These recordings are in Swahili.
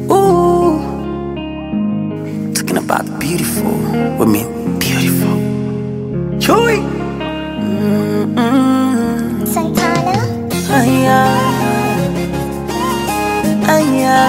Ooh, talking about beautiful women, beautiful. Joy. Santana. Aya, aya.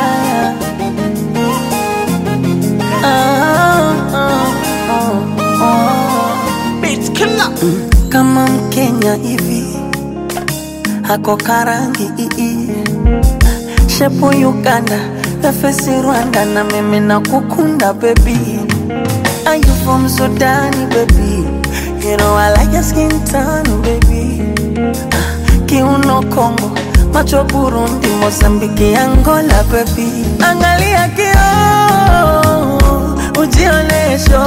Beats killer. Kama Mkenya hivi hako karangi shepu Uganda na fesi Rwanda na mimi na kukunda baby. Are you from Sudan baby? You know I like your skin tone baby. Kiuno Kongo, macho Burundi, Mozambique, Angola baby. Angalia kio, ujionesho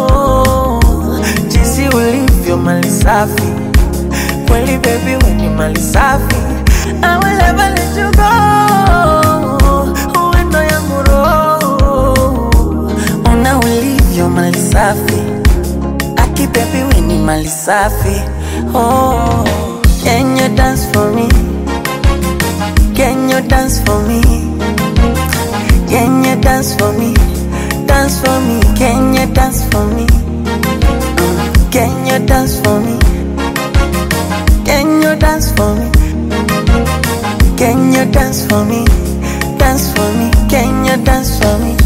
jinsi ulivyo mali safi. Kweli baby we ni mali safi. I will never let you go. Uwendo yangu roho, una ulivyo mali safi. Aki baby we ni mali safi. Oh, can you dance for me? Can you dance for me? Can you dance for me? Dance for me. Can you dance for me? Can you dance for me? Can you dance for me? Can you dance for me? Dance for me. Can you dance for me?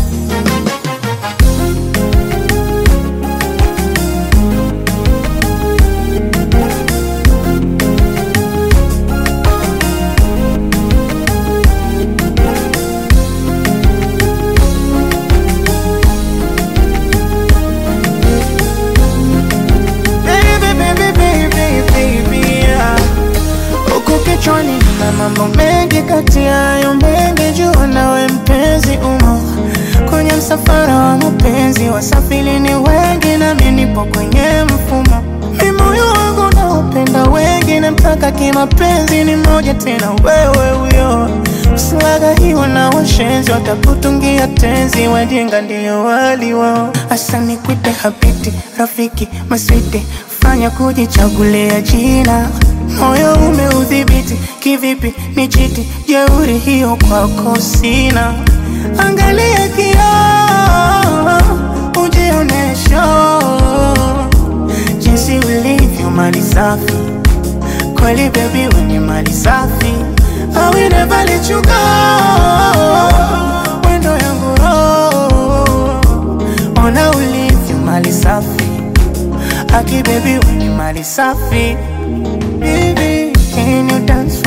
Kichwani na mambo mengi kati yayo mengi jua nawe mpenzi umo kwenye msafara wa mapenzi wasafiri ni wengi na mimi nipo kwenye mfumo mi moyo wangu na upenda wengi na mtaka kimapenzi ni moja tena wewe huyo usilaga hiwa na washenzi watakutungia tenzi wajinga ndiyo wali wao asa nikuite habiti rafiki maswiti fanya kujichagulia jina moyo umeudhibiti kivipi ni chiti jeuri hiyo kwako sina angalia kioo ujionesho jinsi ulivyo mali safi kweli baby we ni mali safi I will never let you go wendo yangu roho ona ulivyo mali safi aki baby we ni mali safi. Baby, can you dance